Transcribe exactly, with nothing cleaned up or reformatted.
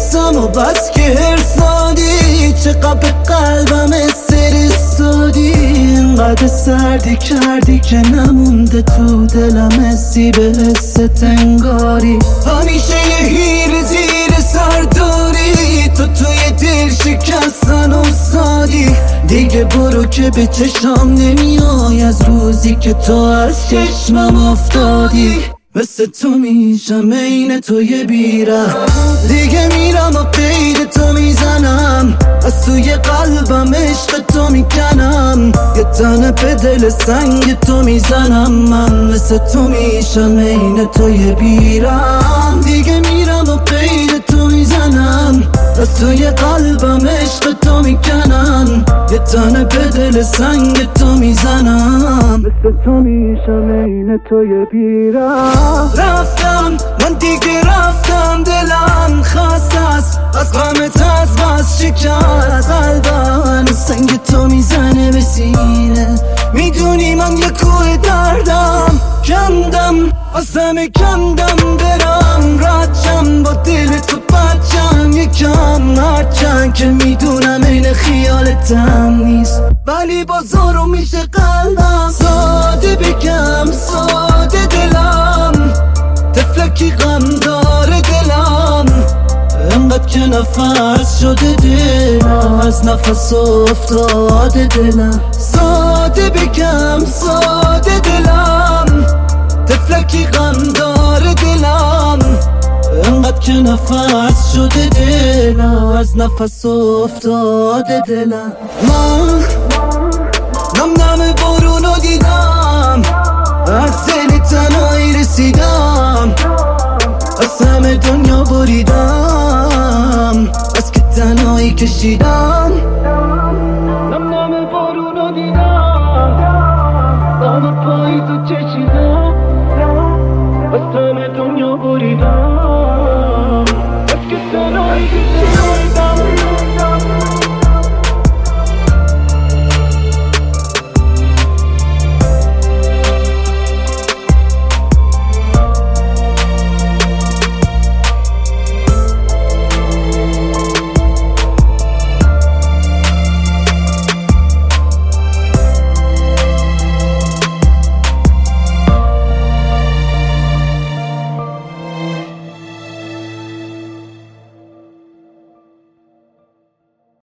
حسام و بس که هرسادی، چقدر به قلبم استرسادی، اینقدر سردی کردی که نمونده تو دلم حسی به حست انگاری. همیشه یه هیر زیر سر داری، تو توی دل شکستن افتادی. دیگه برو که به چشام نمیای از روزی که تو از چشمم افتادی. مثل تو میشم عین تو یه بیره، دیگه میرم و قید تو میزنم، از توی قلبم عشق تو میکنم، یه تنه به دل سنگ تو میزنم. من مثل تو میشم عین تو یه بیره، دیگه میرم و قید تو میزنم، از توی قلبم عشق تو میکنم، یه تنه به دل سنگ تو میزنم. مثل تو میشم عین تو یه بیره. رفتم من دیگه رفتم، دلم خسته است از غمت، از بس شکست قلبم سنگ تو میزنه به سینه. میدونی من یه کوه دردم، کندم از همه کندم، برم ردشم با دل تو بچم یکم، هرچند که میدونم این خیالتم نیست، ولی بازارو میشه قلبم. ساده بگم ساده دلم، تفلکی غم داره دلم، انقدر که نفس شده دلم، از نفس افتاده دلم. ساده بگم ساده دلم، تفلکی غم داره دلم، انقدر که نفس شده دلم، از نفس افتاده دلم. من نم نم بارونو دیدم، از دل تنهایی رسیدم، از همه دنیا بریدم، از که تنهایی کشیدم.